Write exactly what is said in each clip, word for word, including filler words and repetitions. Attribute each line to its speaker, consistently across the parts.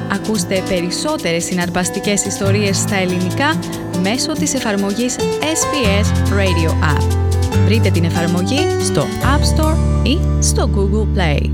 Speaker 1: Ακούστε περισσότερες συναρπαστικές ιστορίες στα ελληνικά μέσω της εφαρμογής ες μπι ες Radio App. Βρείτε την εφαρμογή στο App Store ή στο Google Play.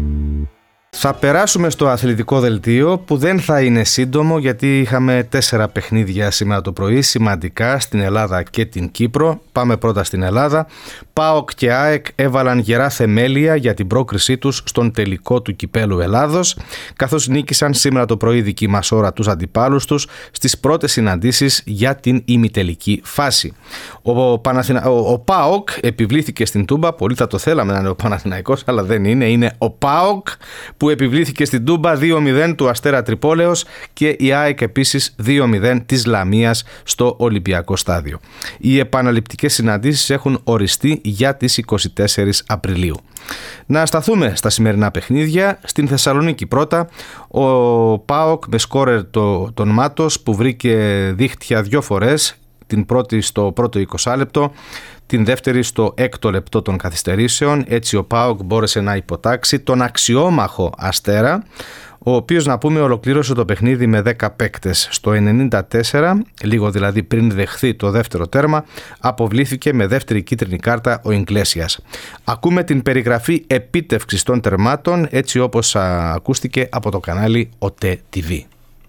Speaker 2: Θα περάσουμε στο αθλητικό δελτίο που δεν θα είναι σύντομο, γιατί είχαμε τέσσερα παιχνίδια σήμερα το πρωί σημαντικά στην Ελλάδα και την Κύπρο. Πάμε πρώτα στην Ελλάδα. ΠΑΟΚ και ΑΕΚ έβαλαν γερά θεμέλια για την πρόκρισή τους στον τελικό του Κυπέλλου Ελλάδος, καθώς νίκησαν σήμερα το πρωί δική μας ώρα τους αντιπάλους τους στις πρώτες συναντήσεις για την ημιτελική φάση. Ο, Παναθηνα... ο, ο ΠΑΟΚ επιβλήθηκε στην Τούμπα, πολύ θα το θέλαμε να είναι ο Παναθηναϊκός, αλλά δεν είναι, είναι ο ΠΑΟΚ που επιβλήθηκε στην Τούμπα δύο μηδέν του Αστέρα Τρυπόλεως και η ΑΕΚ επίσης δύο μηδέν της Λαμίας στο Ολυμπιακό Στάδιο. Οι επαναληπτικές συναντήσεις έχουν οριστεί για τις είκοσι τέσσερις Απριλίου. Να σταθούμε στα σημερινά παιχνίδια. Στην Θεσσαλονίκη πρώτα, ο ΠΑΟΚ με σκόρερ το, τον Μάτος που βρήκε δίχτυα δύο φορές, την πρώτη στο πρώτο είκοσι λεπτό, την δεύτερη στο έκτο λεπτό των καθυστερήσεων. Έτσι ο ΠΑΟΚ μπόρεσε να υποτάξει τον αξιόμαχο Αστέρα, ο οποίος, να πούμε, ολοκλήρωσε το παιχνίδι με δέκα παίκτες. Στο ενενήντα τέσσερα, λίγο δηλαδή πριν δεχθεί το δεύτερο τέρμα, αποβλήθηκε με δεύτερη κίτρινη κάρτα ο Ιγκλέσιας. Ακούμε την περιγραφή επίτευξης των τερμάτων, έτσι όπως ακούστηκε από το κανάλι ΟΤΕ τι βι.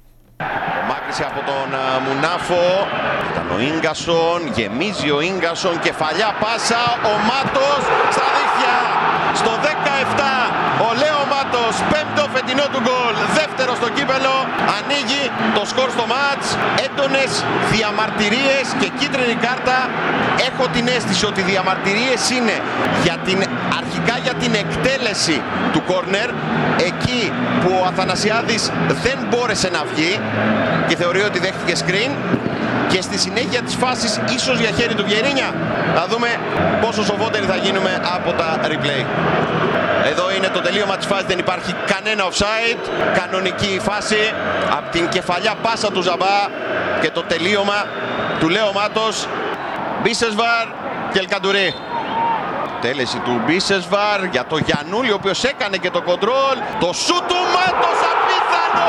Speaker 3: Μάκρυση από τον Μουνάφο, ήταν ο Ίγκασον, γεμίζει ο Ίγκασον, κεφαλιά πάσα, ο Μάτος στα δίχτυα, στο δεκαεπτά, ο Λέο Μάτος, πέμπτο φετινό του γκολ, δεύτερο στο κύπελο, ανοίγει το σκορ στο μάτς, έντονες διαμαρτυρίες και κίτρινη κάρτα. Έχω την αίσθηση ότι οι διαμαρτυρίες είναι για την, αρχικά για την εκτέλεση του κόρνερ, εκεί που ο Αθανασιάδης δεν μπόρεσε να βγει και θεωρεί ότι δέχτηκε screen, και στη συνέχεια της φάσης ίσως για χέρι του Βιερίνια. Θα δούμε πόσο σοβότεροι θα γίνουμε από τα replay. Εδώ είναι το τελείωμα της φάσης, δεν υπάρχει κανένα offside, κανονική φάση από την κεφαλιά πάσα του Ζαμπά και το τελείωμα του Λέο Μάτος, Μπίσεσβαρ και Ελκαντουρί. Τέλεση του Μπίσεσβαρ για το Γιαννούλη, ο οποίος έκανε και το κοντρόλ, το σούτ του Μάτος, απίθανο!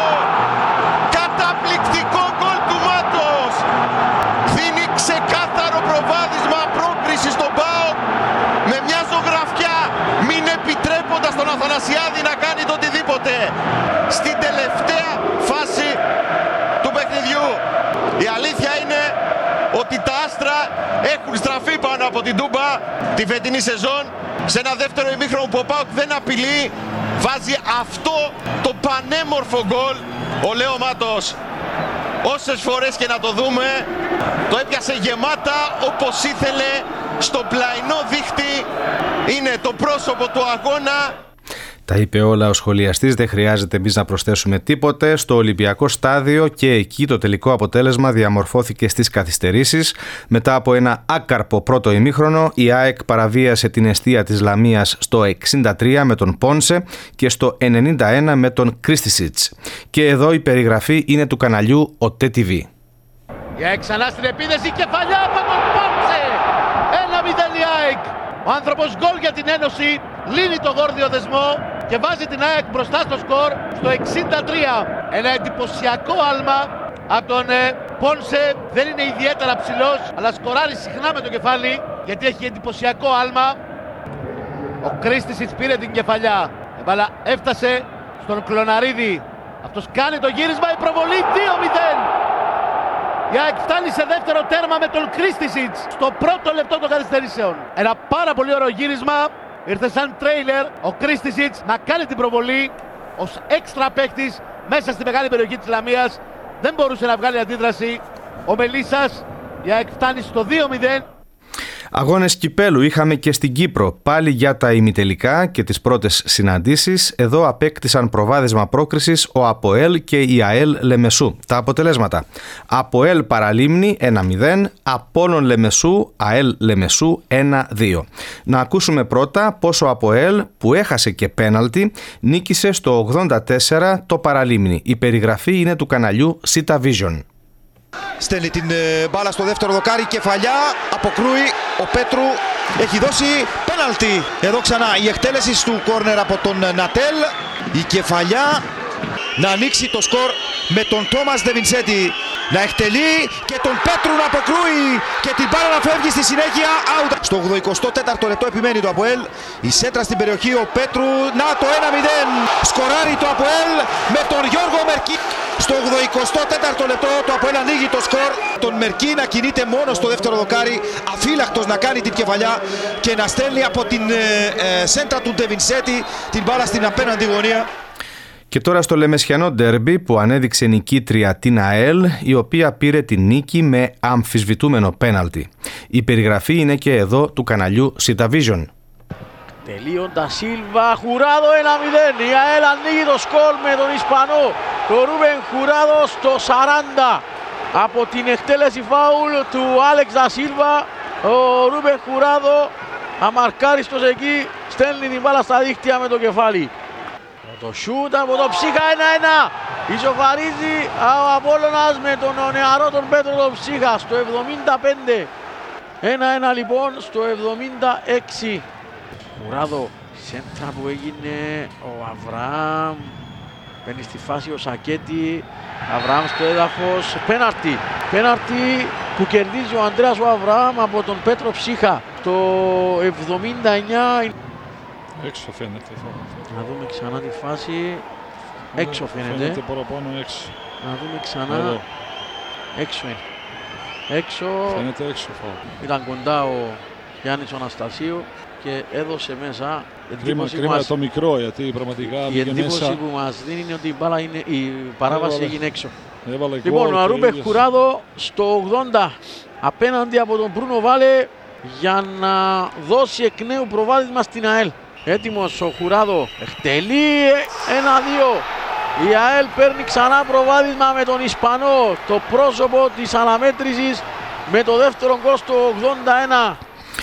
Speaker 3: Καταπληκτικό γκολ του Μάτος! Δίνει ξεκάθαρο προβάδισμα πρόκριση στον ΠΑΟΚ με μια ζωγραφιά, μην επιτρέποντας τον Αθανασιάδη να κάνει το οτιδήποτε στην τελευταία φάση του παιχνιδιού. Η αλήθεια είναι ότι τα άστρα έχουν στραφεί πάνω από την Τούμπα τη φετινή σεζόν, σε ένα δεύτερο ημίχρονο που ο ΠΑΟΚ δεν απειλεί, βάζει αυτό το πανέμορφο γκολ ο Λέο Μάτος. Όσες φορές και να το δούμε, το έπιασε γεμάτα όπως ήθελε, στο πλαϊνό δίχτυ, είναι το πρόσωπο του αγώνα.
Speaker 2: Τα είπε όλα ο σχολιαστής, δεν χρειάζεται εμείς να προσθέσουμε τίποτε. Στο Ολυμπιακό Στάδιο και εκεί το τελικό αποτέλεσμα διαμορφώθηκε στις καθυστερήσεις. Μετά από ένα άκαρπο πρώτο ημίχρονο, η ΑΕΚ παραβίασε την εστία της Λαμίας στο εξήντα τρία με τον Πόνσε και στο ενενήντα ένα με τον Κρίστισιτς. Και εδώ η περιγραφή είναι του καναλιού ΟΤΕ τι βι.
Speaker 4: Η ΑΕΚ ξανά στην επίδεση, κεφαλιά από τον Πόνσε. ένα μηδέν η ΑΕΚ. Ο άνθρωπος γκολ για την Ένωση, λύνει το γόρδιο δεσμό και βάζει την ΑΕΚ μπροστά στο σκορ στο εξήντα τρία. Ένα εντυπωσιακό άλμα από τον ε, Πόνσε, δεν είναι ιδιαίτερα ψηλός, αλλά σκοράρει συχνά με το κεφάλι γιατί έχει εντυπωσιακό άλμα. Ο Κρίστισιτς πήρε την κεφαλιά, η μπάλα έφτασε στον Κλωναρίδη, αυτός κάνει το γύρισμα, η προβολή δύο μηδέν. Η ΑΕΚ φτάνει σε δεύτερο τέρμα με τον Κρίστισιτς στο πρώτο λεπτό των καθυστερήσεων. Ένα πάρα πολύ ωραίο γύρισμα, ήρθε σαν τρέιλερ ο Κρίστισιτς να κάνει την προβολή ως έξτρα παίκτης μέσα στη μεγάλη περιοχή της Λαμίας. Δεν μπορούσε να βγάλει αντίδραση ο Μελίσσας. Η ΑΕΚ φτάνει στο δύο μηδέν.
Speaker 2: Αγώνες κυπέλου είχαμε και στην Κύπρο, πάλι για τα ημιτελικά και τις πρώτες συναντήσεις. Εδώ απέκτησαν προβάδισμα πρόκρισης ο ΑΠΟΕΛ και η ΑΕΛ Λεμεσού. Τα αποτελέσματα: ΑΠΟΕΛ Παραλίμνη ένα μηδέν, Απόλλων Λεμεσού, ΑΕΛ Λεμεσού ένα δύο. Να ακούσουμε πρώτα πως ο ΑΠΟΕΛ, που έχασε και πέναλτι, νίκησε στο ογδόντα τέσσερα το Παραλίμνη. Η περιγραφή είναι του καναλιού Sita Vision.
Speaker 5: Στέλνει την ε, μπάλα στο δεύτερο δοκάρι, κεφαλιά, αποκρούει ο Πέτρου, έχει δώσει πέναλτι. Εδώ ξανά η εκτέλεση του κόρνερ από τον Νατέλ, η κεφαλιά να ανοίξει το σκορ με τον Τόμας Ντεβινσέτη να εκτελεί και τον Πέτρου να αποκρούει και την μπάλα να φεύγει στη συνέχεια out. Στο ογδοηκοστό τέταρτο λεπτό επιμένει το ΑΠΟΕΛ, η σέντρα στην περιοχή, ο Πέτρου, να το ένα μηδέν, σκοράρει το ΑΠΟΕΛ με τον Γιώργο Μερκή. Στο ογδοηκοστό τέταρτο λεπτό το ΑΠΟΕΛ ανοίγει το σκορ, τον Μερκή να κινείται μόνο στο δεύτερο δοκάρι, αφύλακτος να κάνει την κεφαλιά και να στέλνει από την ε, ε, σέντρα του Ντεβινσέτη την μπάλα στην απέναντι γωνία.
Speaker 2: Και τώρα στο Λεμεσιανό ντέρμπι που ανέδειξε νικήτρια την ΑΕΛ, η οποία πήρε την νίκη με αμφισβητούμενο πέναλτι. Η περιγραφή είναι και εδώ του καναλιού Citavision.
Speaker 4: Τελείοντα Σίλβα, Χουράδο ένα μηδέν. Η ΑΕΛ ανοίγει το σκορ με τον Ισπανό, το Ρούμπεν Χουράδο στο σαράντα. Από την εκτέλεση φάουλ του Άλεξ Ντα Σίλβα, ο Ρούμπεν Χουράδο αμαρκάριστος εκεί, στέλνει την μπάλα στα δίχτυα με το κεφάλι. Το σούτ από το Ψίχα ένα ένα. Ισοφαρίζει ο Απόλλωνας με τον νεαρό τον Πέτρο τον Ψίχα στο εβδομήντα πέντε. ένα ένα λοιπόν στο εβδομήντα έξι. Χουράδο, σέντρα που έγινε ο Αβραάμ. Μπαίνει στη φάση ο Σακέτη. Αβραάμ στο έδαφος. Πέναρτι. Πέναρτι που κερδίζει ο Ανδρέας ο Αβραάμ από τον Πέτρο Ψίχα. Το εβδομήντα εννιά.
Speaker 6: Έξω φαίνεται.
Speaker 4: Να δούμε ξανά τη φάση. Έξω φαίνεται.
Speaker 6: Φαίνεται παραπάνω έξω.
Speaker 4: Να δούμε ξανά.
Speaker 6: Εδώ.
Speaker 4: Έξω είναι. Έξω.
Speaker 6: Φαίνεται έξω.
Speaker 4: Ήταν κοντά ο Γιάννης ο Αναστασίου και έδωσε μέσα.
Speaker 6: Κρίμα, κρίμα μας... το μικρό, γιατί πραγματικά
Speaker 4: η εντύπωση
Speaker 6: μέσα...
Speaker 4: που μας δίνει είναι ότι η, μπάλα είναι, η παράβαση
Speaker 6: Έβαλε.
Speaker 4: έγινε έξω.
Speaker 6: Έβαλε
Speaker 4: Λοιπόν,
Speaker 6: γκολ,
Speaker 4: ο Αρούμπε
Speaker 6: ίδιος...
Speaker 4: Χουράδο στο ογδόντα απέναντι από τον Μπρούνο Βάλε για να δώσει εκ νέου προβάδισμα στην ΑΕΛ. Έτοιμος ο Χουράδο, εκτελεί ένα δύο. Η ΑΕΛ παίρνει ξανά προβάδισμα με τον Ισπανό, το πρόσωπο της αναμέτρησης με το δεύτερο γκολ στο ογδόντα ένα.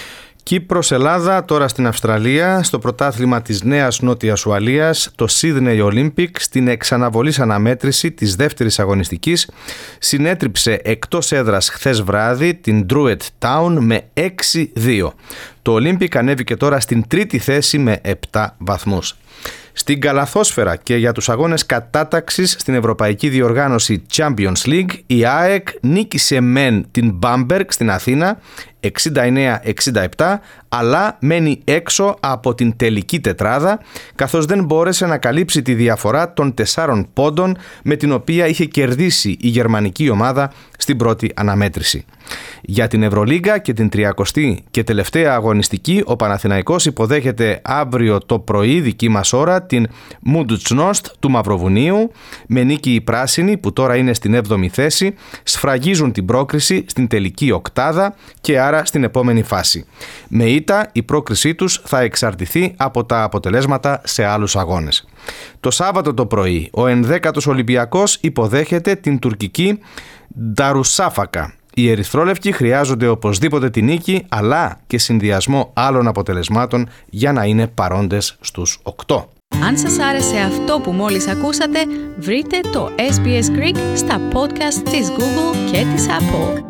Speaker 2: Κύπρος Ελλάδα, τώρα στην Αυστραλία, στο πρωτάθλημα της Νέας Νότιας Ουαλίας, το Sydney Olympic, στην εξαναβολής αναμέτρηση της δεύτερης αγωνιστικής, συνέτριψε εκτός έδρας χθες βράδυ την Druid Town με έξι δύο. Το Olympic ανέβηκε τώρα στην τρίτη θέση με επτά βαθμούς. Στην καλαθόσφαιρα και για τους αγώνες κατάταξης στην ευρωπαϊκή διοργάνωση Champions League, η ΑΕΚ νίκησε μεν την Bamberg στην Αθήνα εξήντα εννέα εξήντα επτά, αλλά μένει έξω από την τελική τετράδα, καθώς δεν μπόρεσε να καλύψει τη διαφορά των τεσσάρων πόντων με την οποία είχε κερδίσει η γερμανική ομάδα στην πρώτη αναμέτρηση. Για την Ευρωλίγκα και την τριακοστή και τελευταία αγωνιστική, ο Παναθηναϊκός υποδέχεται αύριο το πρωί δική μας ώρα την Μουντουτσνόστ του Μαυροβουνίου. Με νίκη οι πράσινοι, που τώρα είναι στην έβδομη θέση, σφραγίζουν την πρόκριση στην τελική οκτάδα και άρα στην επόμενη φάση. Με ήττα η πρόκρισή τους θα εξαρτηθεί από τα αποτελέσματα σε άλλους αγώνες. Το Σάββατο το πρωί ο ενδέκατος Ολυμπιακός υποδέχεται την τουρκική Νταρουσάφακα. Οι ερυθρόλευκοι χρειάζονται οπωσδήποτε τη νίκη, αλλά και συνδυασμό άλλων αποτελεσμάτων για να είναι παρόντες στους οκτώ.
Speaker 1: Αν σας άρεσε αυτό που μόλις ακούσατε, βρείτε το ες μπι ες Greek στα podcast της Google και της Apple.